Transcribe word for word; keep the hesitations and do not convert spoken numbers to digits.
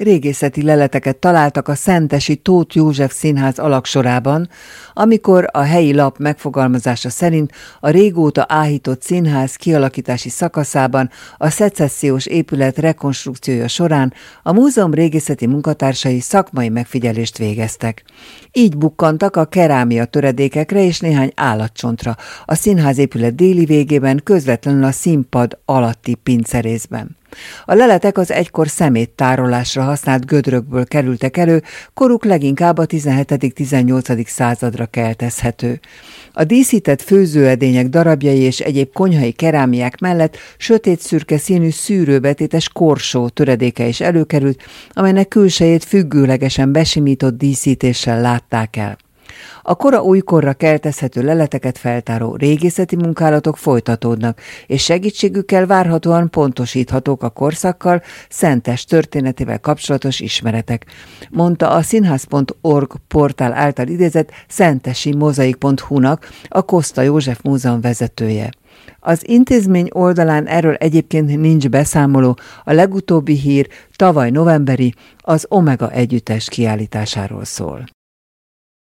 Régészeti leleteket találtak a szentesi Tóth József Színház alagsorában, amikor a helyi lap megfogalmazása szerint a régóta áhított színház kialakítási szakaszában a szecessziós épület rekonstrukciója során a múzeum régészeti munkatársai szakmai megfigyelést végeztek. Így bukkantak a kerámia töredékekre és néhány állatcsontra a színház épület déli végében, közvetlenül a színpad alatti pincerészben. A leletek az egykor szeméttárolásra használt gödrökből kerültek elő, koruk leginkább a tizenhetedik-tizennyolcadik századra keltezhető. A díszített főzőedények darabjai és egyéb konyhai kerámiák mellett sötét-szürke színű szűrőbetétes korsó töredéke is előkerült, amelynek külsejét függőlegesen besimított díszítéssel látták el. A kora újkorra keltezhető leleteket feltáró régészeti munkálatok folytatódnak, és segítségükkel várhatóan pontosíthatók a korszakkal, Szentes történetével kapcsolatos ismeretek, mondta a színház pont org portál által idézett szentesi mozaik pont hu-nak a Koszta József Múzeum vezetője. Az intézmény oldalán erről egyébként nincs beszámoló, a legutóbbi hír tavaly novemberi, az Omega együttes kiállításáról szól.